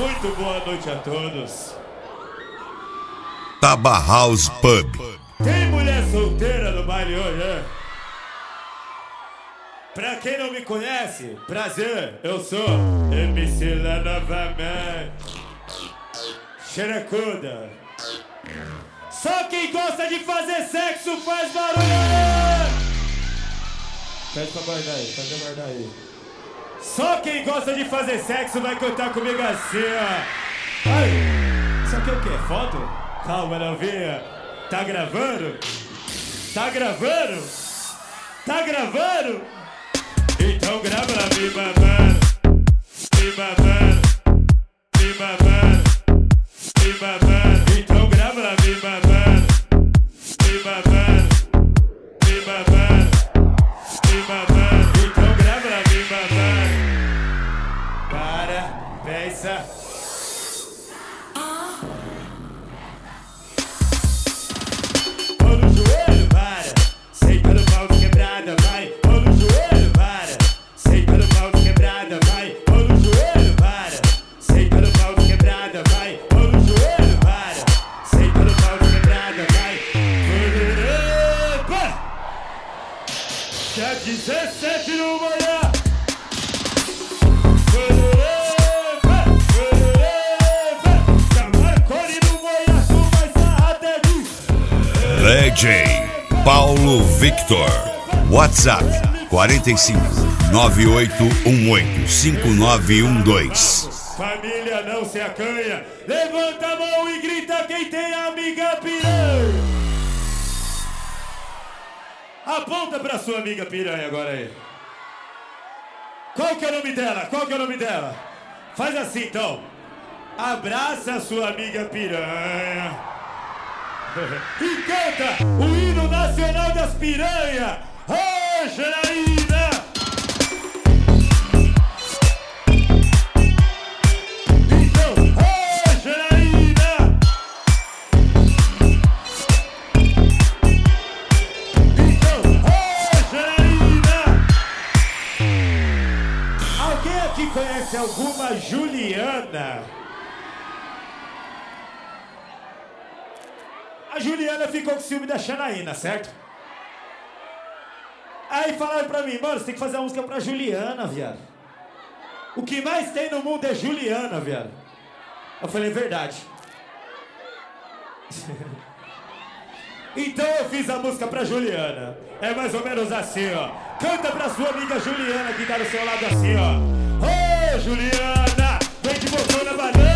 Muito boa noite a todos. Taba House Pub. Tem mulher solteira no baile hoje, é? Pra quem não me conhece, prazer, eu sou MC lá novamente. Xerecuda. Só quem gosta de fazer sexo faz barulho! Pede pra guardar aí, pede pra guardar aí. Só quem gosta de fazer sexo vai cantar comigo assim, ó. Ai, isso aqui é o quê? Foto? Calma, novinha. Tá gravando? Tá gravando? Tá gravando? Então grava lá, me babando, me babando, me babando, me babando. Então grava lá, me babando, me babando, me babando, me babando. Então grava lá, me babando. Para, pensa. Mão no joelho, para. Senta no pau de quebrada, vai. Mão no joelho, para. Senta no pau de quebrada, vai. Mão no joelho, para. Senta no pau de quebrada, vai. Mão no joelho, para. Senta no pau de quebrada, vai. Epa! Já 17 no manhã. DJ Paulo Victor. WhatsApp 45 9818 5912. Família não se acanha. Levanta a mão e grita quem tem amiga piranha. Aponta pra sua amiga piranha agora aí. Qual que é o nome dela? Qual que é o nome dela? Faz assim então. Abraça a sua amiga piranha. E canta o hino nacional das piranhas. Ô, Janaína! Então, ô, Janaína! Então, ô, Janaína! Alguém aqui conhece alguma Juliana? A Juliana ficou com ciúme da Janaína, certo? Aí falaram pra mim, mano, você tem que fazer uma música pra Juliana, viado. O que mais tem no mundo é Juliana, viado. Eu falei, verdade. Então eu fiz a música pra Juliana. É mais ou menos assim, ó. Canta pra sua amiga Juliana que tá do seu lado assim, ó. Ô, Juliana, vem de botão na banana.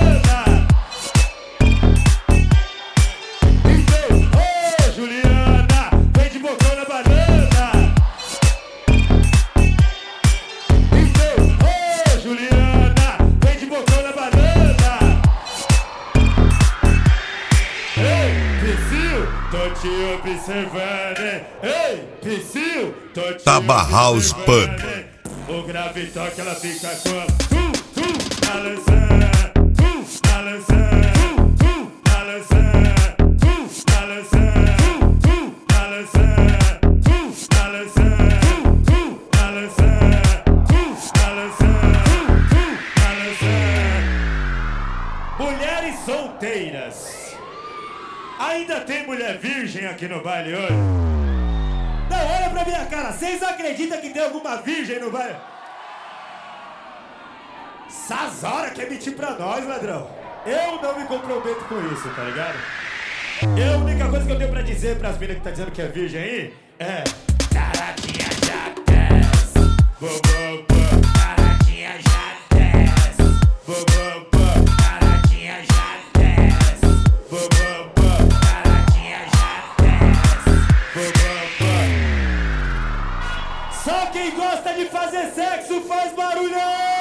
Juliana, vem de bocão na banana. Então, ô, Juliana, vem de bocão na banana. Ei, Psyu, tô te observando, hein? Ei, Psyu, tô te Taba House Pub. O grave toque, ela fica como balançando, balançando, balançando, balançando. Mulheres solteiras. Ainda tem mulher virgem aqui no baile hoje? Não, olha pra minha cara. Vocês acreditam que tem alguma virgem no baile? Sazora quer mentir pra nós, ladrão. Eu não me comprometo com isso, tá ligado? A única coisa que eu tenho pra dizer pras meninas que tá dizendo que é virgem aí é: taradinha já desce, bobobô, taradinha já desce, bobobô, taradinha já desce, bobobô, taradinha já desce, bobobô. Só quem gosta de fazer sexo faz barulho!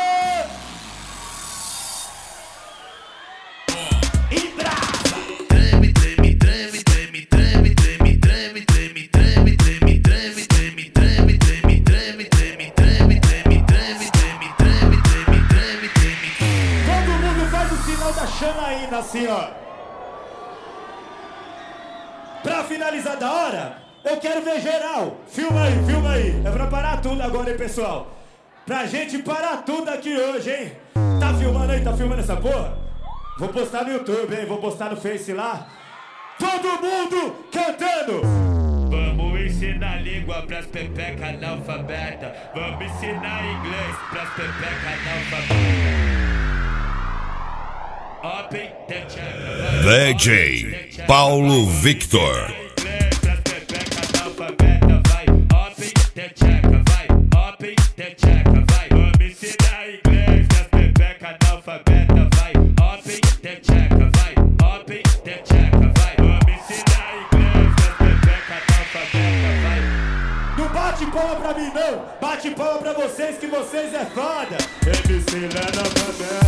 Janaína, assim, ó. Pra finalizar da hora, eu quero ver geral. Filma aí, filma aí. É pra parar tudo agora, hein, pessoal. pra gente parar tudo aqui hoje, hein? Tá filmando aí? Tá filmando essa porra? Vou postar no YouTube, hein? Vou postar no Face lá. Todo mundo cantando! Vamos ensinar língua pras pepeca analfabeta. Vamos ensinar inglês pras pepeca analfabeta. Open the check. DJ Paulo Victor. Inglês pras pepeca analfabeta, vai. Open the check, vai. Open the check, vai. Vamos ensinar inglês pras pepeca analfabeta, vai. Open the check, vai. Open the check, vai. Vamos ensinar inglês pras pepeca analfabeta, vai. Não bate palma pra mim, não! Bate palma pra vocês, que vocês é foda! MC lá na favela.